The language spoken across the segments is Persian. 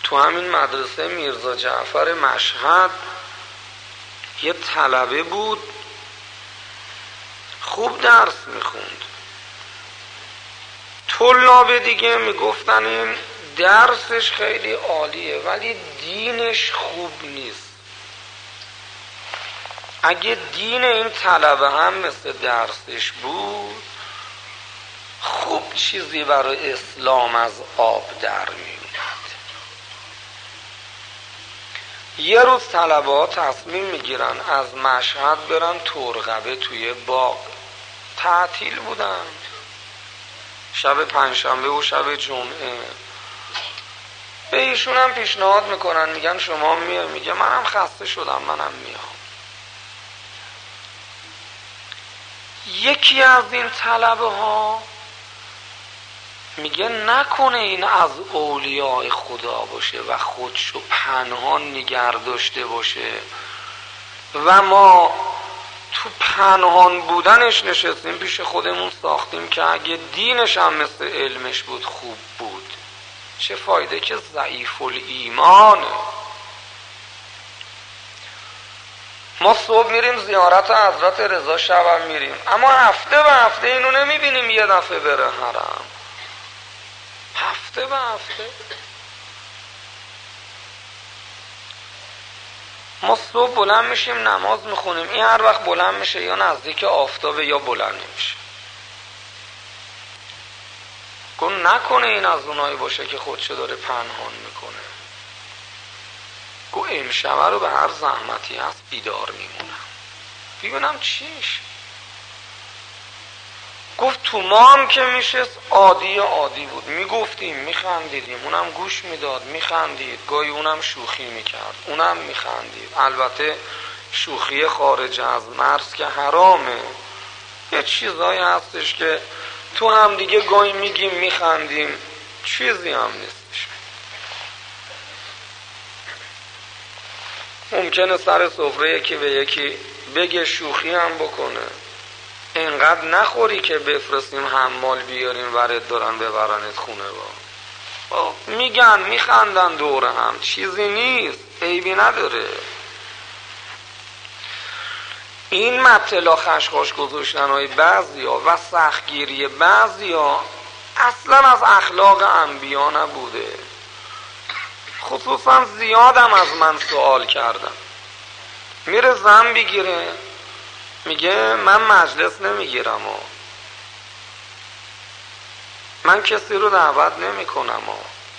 تو همین مدرسه میرزا جعفر مشهد یه طلبه بود خوب درس میخوند. طلاب دیگه میگفتن این درسش خیلی عالیه ولی دینش خوب نیست. اگه دین این طلبه هم مثل درسش بود خوب چیزی برای اسلام از آب در میومد. یه روز طلبه ها تصمیم میگیرن از مشهد برن ترقبه توی باغ. تعطیل بودن، شب پنجشنبه و شب جمعه. به ایشون هم پیشنهاد میکنن، میگن شما میای؟ میگه منم خسته شدم، منم میام. یکی از این طلبه ها میگه نکنه این از اولیاء خدا باشه و خودشو پنهان نگه داشته باشه و ما تو پنهان بودنش نشستیم پیش خودمون ساختیم که اگه دینش هم مثل علمش بود خوب بود. چه فایده که ضعیف الایمانه. ما صبح میریم زیارت حضرت رضا، شبم میریم، اما هفته به هفته اینو نمیبینیم یه دفعه بره حرم. هفته به هفته ما صبح بلند میشیم نماز میخونیم، این هر وقت بلند میشه یا نزدیک آفتابه یا بلند نمیشه. گفت نکنه این از اونایی باشه که خودشو داره پنهان میکنه. گفت امشبه رو به هر زحمتی هست بیدار میمونم ببینم چیش. گفت تو ما هم که میشست عادی بود، میگفتیم میخندیدیم، اونم گوش میداد میخندید، گاهی اونم شوخی میکرد اونم میخندید. البته شوخی خارج از مرز که حرامه، یه چیزایی هستش که تو هم دیگه گاهی میگیم میخندیم، چیزی هم نیستش. ممکنه سر سفره یکی به یکی بگه شوخی هم بکنه، اینقدر نخوری که بفرستیم حمال بیاریم ورد دارن ببرنت خونه. با میگن میخندن دور هم، چیزی نیست، عیبی نداره. این مبتلا خشخاش گذاشتن های بعضی ها و سختگیری بعضی ها اصلا از اخلاق انبیا نبوده. خصوصا زیادم از من سوال کردن، میره زن بگیره میگه من مجلس نمیگیرم و من کسی رو دعوت نمی کنم و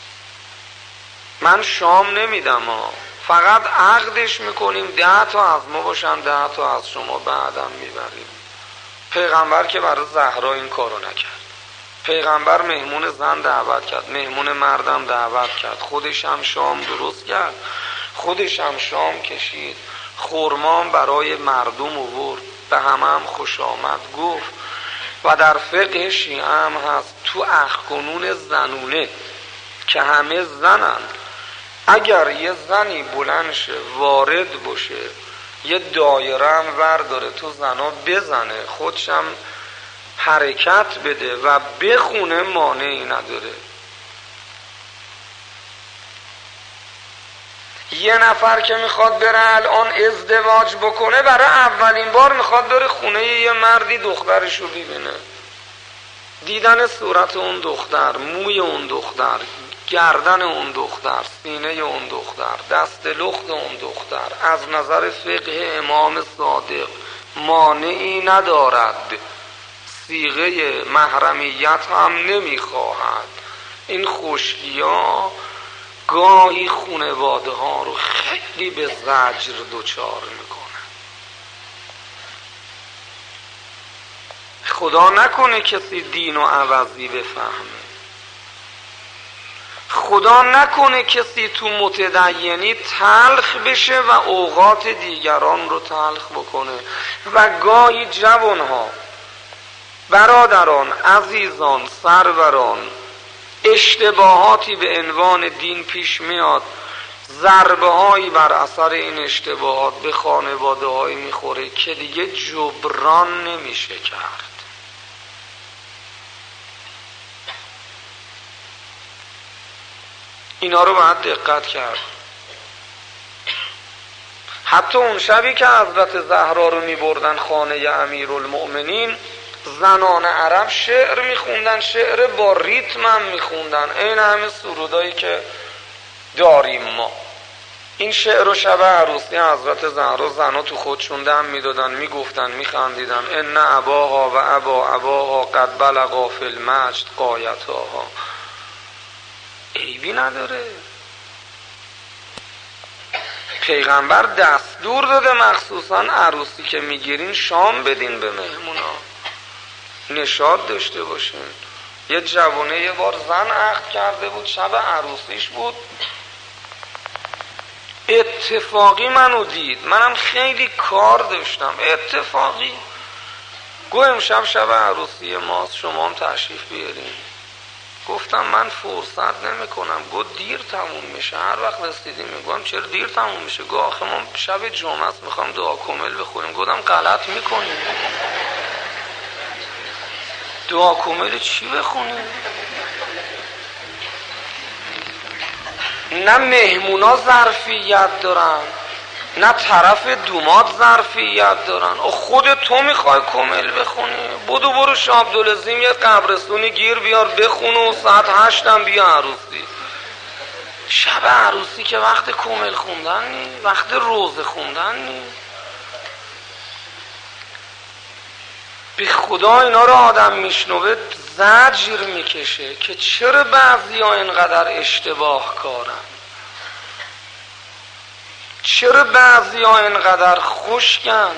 من شام نمیدم و فقط عقدش میکنیم 10 تا از ما باشن 10 تا از شما بعدم میبریم. پیغمبر که برای زهرا این کارو نکرد. پیغمبر مهمون زن دعوت کرد، مهمون مردم دعوت کرد، خودش هم شام درست کرد، خودش هم شام کشید، خرمام برای مردم آورد، به همه هم خوش آمد گفت. و در فقه شیعه هم هست تو اخکنون زنونه که همه زنن، اگر یه زنی بلند شه وارد باشه یه دایره هم ورداره تو زنا بزنه خودشم حرکت بده و بخونه مانعی نداره. یه نفر که میخواد بره الان ازدواج بکنه برای اولین بار میخواد بره خونه یه مردی دخترشو ببینه، دیدن صورت اون دختر، موی اون دختر، گردن اون دختر، سینه اون دختر، دست لخت اون دختر از نظر فقه امام صادق مانعی ندارد، صیغه محرمیت هم نمیخواهد. این خشکی‌ها گاهی خانواده ها رو خیلی به زجر دچار میکنه. خدا نکنه کسی دین و عوضی بفهمه، خدا نکنه کسی تو متدینی تلخ بشه و اوقات دیگران رو تلخ بکنه. و گاهی جوانها، برادران، عزیزان، سروران، اشتباهاتی به عنوان دین پیش میاد، ضربه هایی بر اثر این اشتباهات به خانواده هایی میخوره که دیگه جبران نمیشه کرد. اینا رو باید دقت کرد. حتی اون شبی که حضرت زهرا رو میبردن خانه امیرالمؤمنین، زنان عرب شعر میخوندن، شعر با ریتم هم میخوندن، این همه سرودایی که داریم ما. این شعر و شب عروسی حضرت زهرا زنها تو خودشون دم میدادن، میگفتن، میخندیدن: ان اباها و اباها قد بلغا فی المجد غایتها. عیبی نداره. پیغمبر دستور داده مخصوصا عروسی که میگیرین شام بدین به مهمونا، نشاط داشته باشین. یه جوانه یه بار زن عقد کرده بود، شب عروسیش بود، اتفاقی منو دید، منم خیلی کار داشتم، اتفاقی گفت امشب شب عروسی ماست، شما هم تشریف بیارین. گفتم من فرصت نمی کنم. گفت دیر تموم میشه، هر وقت رسیدیم. میگم چرا دیر تموم میشه؟ گفت آخه ما شب جمعه است میخوام دعا کامل بخونیم. گفتم غلط میکنیم. دعا کامل چی بخونیم؟ نه مهمونا ظرفیت دارن، نه طرف دومات ظرفیت دارن. خود تو میخوای کامل بخونی؟ برو شاه عبدالعظیم یه قبرستونی گیر بیار بخون و ساعت 8 هم بیا عروسی. شب عروسی که وقت کامل خوندن نی، وقت روزه خوندن نی. به خدا اینا رو آدم میشنوه زجر میکشه که چرا بعضی ها اینقدر اشتباه کارن، چرا بعضی ها اینقدر خشکن،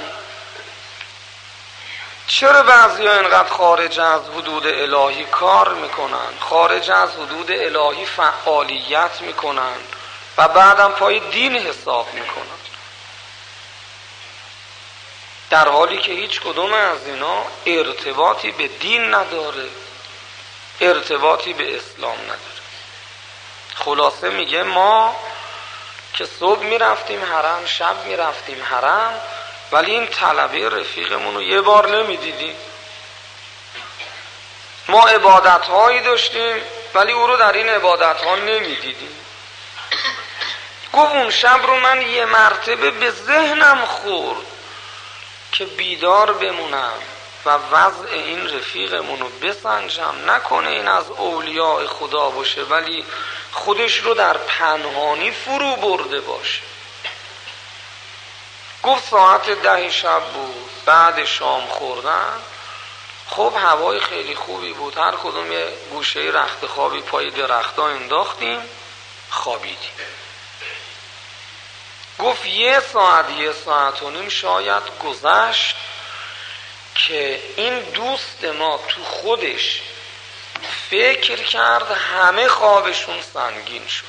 چرا بعضی ها اینقدر خارج از حدود الهی کار میکنن، خارج از حدود الهی فعالیت میکنن و بعدم پای دین حساب میکنن، در حالی که هیچ کدوم از اینا ارتباطی به دین نداره، ارتباطی به اسلام نداره. خلاصه میگه ما که صبح میرفتیم حرم، شب میرفتیم حرم، ولی این طلبه رفیقمون رو یه بار نمیدیدیم. ما عبادت هایی داشتیم ولی او رو در این عبادت ها نمیدیدیم. گفت اون شب رو من یه مرتبه به ذهنم خورد که بیدار بمونم و وضع این رفیقمون رو بسنجم، نکنه این از اولیاء خدا باشه ولی خودش رو در پنهانی فرو برده باشه. گفت ساعت 10 شب بود، بعد شام خوردن. خب هوای خیلی خوبی بود، هر کدوم یه گوشه رخت خوابی پای درختا انداختیم، خوابیدیم. گفت یه ساعت و نیم شاید گذشت که این دوست ما تو خودش فکر کرد همه خوابشون سنگین شده.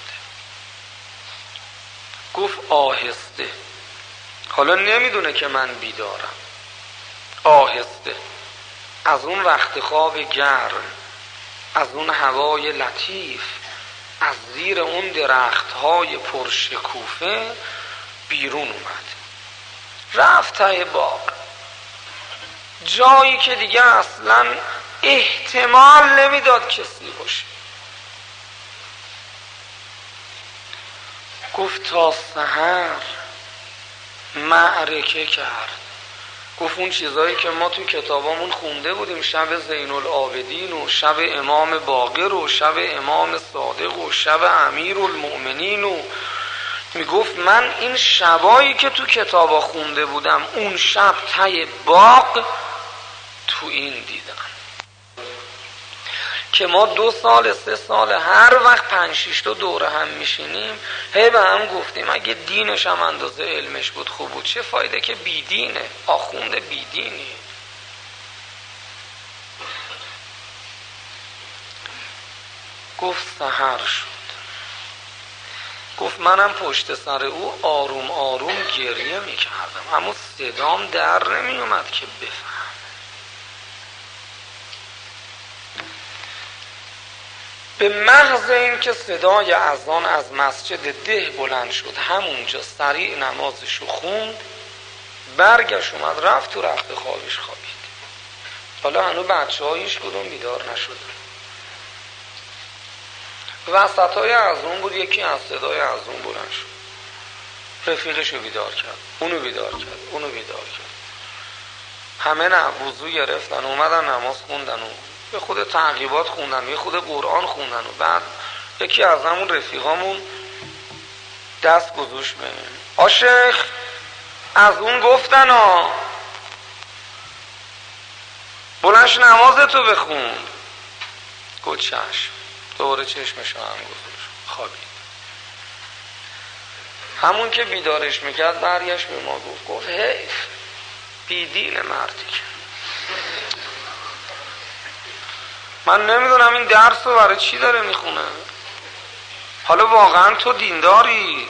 گفت آهسته، حالا نمیدونه که من بیدارم، آهسته از اون رخت خواب گرم، از اون هوای لطیف، از زیر اون درختهای پرشکوفه بیرون اومد، رفت ته باغ، جایی که دیگه اصلا احتمال نمیداد کسی باشه. گفت تا سحر معرکه کرد. گفت اون چیزایی که ما تو کتابامون خونده بودیم، شب زین العابدین و شب امام باقر و شب امام صادق و شب امیرالمؤمنین، و میگفت من این شبایی که تو کتابا خونده بودم اون شب ته باغ تو این دیدم. که ما 2 سال 3 سال هر وقت 5-6 تا دوره هم میشینیم هی به هم گفتیم اگه دینش هم اندازه علمش بود خوب بود، چه فایده که بیدینه، آخوند بیدینی. گفت سحر شد. گفت منم پشت سر او آروم آروم گریه میکردم، اما صدام در نمیومد که بفهم. به محض این که صدای اذان از مسجد ده بلند شد، همونجا سریع نمازشو خوند، برگشت اومد رفت تو رخت خوابش خوابید. حالا هنوز بچه ها هیچ کدوم بیدار نشدن. وسطای اون بود، یکی از صدای اون بلند شد، رفیقشو بیدار کرد، اونو بیدار کرد، اونو بیدار کرد. همه نه وضو گرفتن، اومدن نماز خوندن و یه خود تعقیبات خوندن، یه خود قرآن خوندن و بعد یکی از همون رفیقامون دست گذاشت به آشیخ از اون گفتن بلنش نمازتو بخون. گفت چشم. دوره چشمشو هم گذاشت، خوابید. همون که بیدارش میکرد برگشت به ما گفت حیف بیدین مردی که من نمیدونم این درس رو برای چی داره میخونه. حالا واقعا تو دینداری؟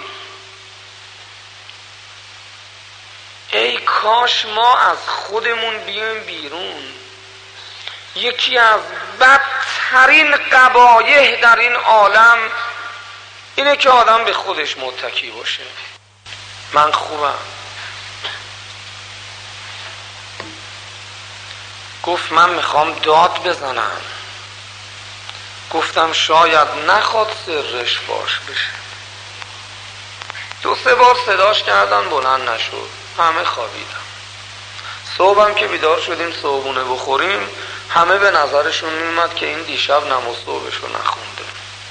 ای کاش ما از خودمون بیایم بیرون. یکی از بدترین قبایح در این عالم اینه که آدم به خودش متکی باشه. من خوبم. گفت من میخوام داد بزنم. گفتم شاید نخواد سرش فاش بشه. 2-3 بار صداش کردن بلند نشد، همه خوابیدن. صبحم که بیدار شدیم صبحونه بخوریم، همه به نظرشون میومد که این دیشب نماز صبحشو نخونده.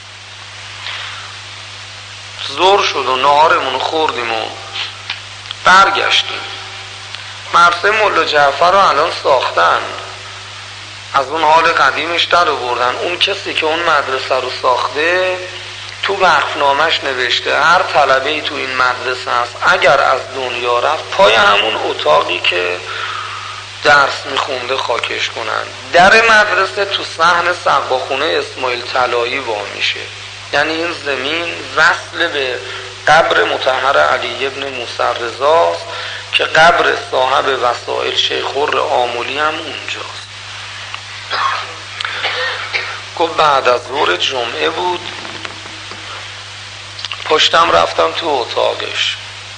زور شد و نهارمونو خوردیم و برگشتیم. مرسه مولا جعفر رو الان ساختن، از اون حال قدیمش در آوردن. اون کسی که اون مدرسه رو ساخته تو وقفنامش نوشته هر طلبه‌ای تو این مدرسه هست اگر از دنیا رفت پای همون اتاقی که درس میخونده خاکش کنن. در مدرسه تو صحن سقاخونه اسماعیل طلایی وا میشه، یعنی این زمین وصل به قبر مطهر علی ابن موسی رضاست که قبر صاحب وسائل شیخ خر آملی هم اونجاست. گفت بعد از ظهر جمعه بود، پشتم رفتم تو اتاقش،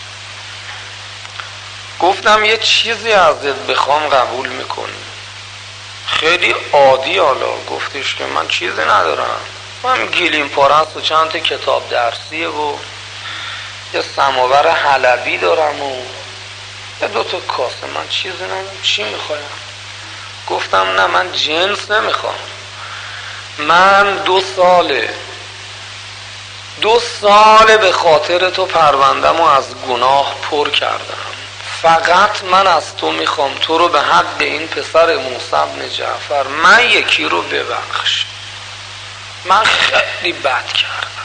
گفتم یه چیزی ازت بخوام قبول میکنی؟ خیلی عادی. حالا گفتش که من چیزی ندارم، من گیلیم پارست و چند تا کتاب درسیه و یه سماور حلبی دارم و یه 2 تا کاسه، من چیزی ندارم، چی میخوایم؟ گفتم نه من جنس نمیخوام، من 2 ساله به خاطر تو پروندم و از گناه پر کردم، فقط من از تو میخوام تو رو به حق این پسر موسی بن جعفر من یکی رو ببخش، من خیلی بد کردم.